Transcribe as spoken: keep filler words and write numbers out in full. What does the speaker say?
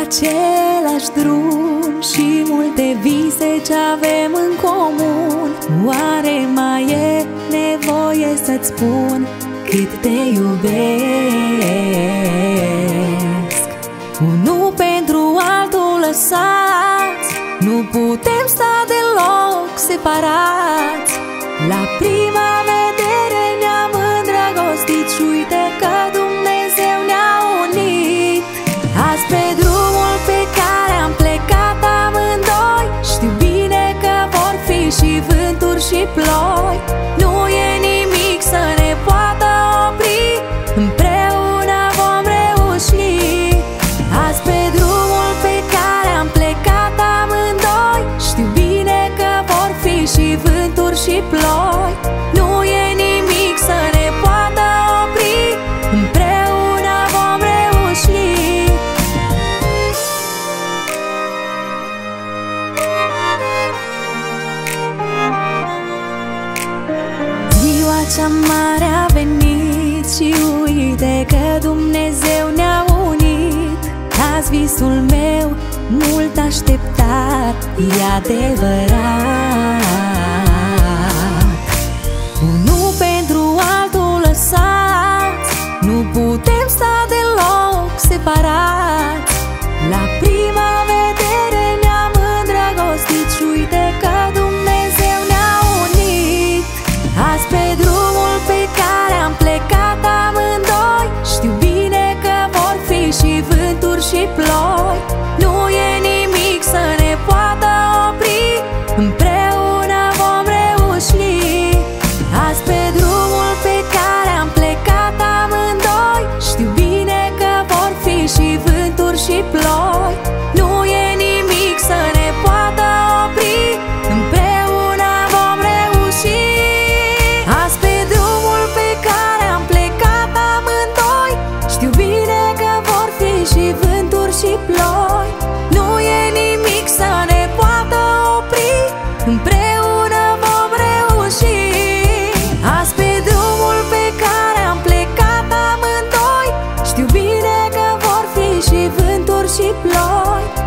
același drum și multe vise ce avem în comun. Oare mai e nevoie să-ți spun cât te iubesc? Unul pentru altul lăsați, nu putem sta deloc separați. La prima vedere ne-am îndrăgostit și uite că Dumnezeu ne-a unit. Azi pe drumul pe care am plecat amândoi, știu bine că vor fi și vânturi și ploi. Nu e nimic să ne poată opri, împreună vom reuși. Azi pe drumul pe care am plecat amândoi, știu bine că vor fi și vânturi și ploi. Nu e nimic să ne poată opri, împreună vom reuși. Ziua cea mare a venit și uite că Dumnezeu ne-a unit. Azi visul meu mult așteptat e adevărat. Unul pentru altul lăsați, nu putem sta deloc separați. La prima vedere ne-am îndrăgostit și uite că Dumnezeu ne-a unit. Azi pe drumul pe care am plecat amândoi, știu bine că vor fi și vânturi și ploi. Nu e nimic să ne poată opri, împreună vom reuși. Azi pe drumul pe care am plecat amândoi, știu bine că vor fi și vânturi și ploi. Nu e nimic să ne poată opri, împreună vom reuși. Azi pe drumul pe care am plecat amândoi, știu bine că vor fi și vânturi și ploi. Nu e nimic să ne poată opri, împreună vom reuși. Azi pe drumul pe care am plecat amândoi, știu bine că vor fi și vânturi și ploi.